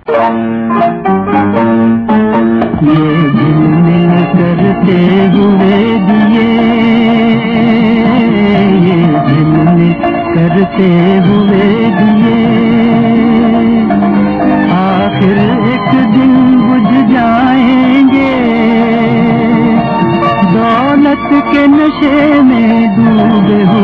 ये झिलमिल करते हुए दिए, ये झिलमिल करते हुए दिए, आखिर एक दिन बुझ जाएंगे, दौलत के नशे में डूबे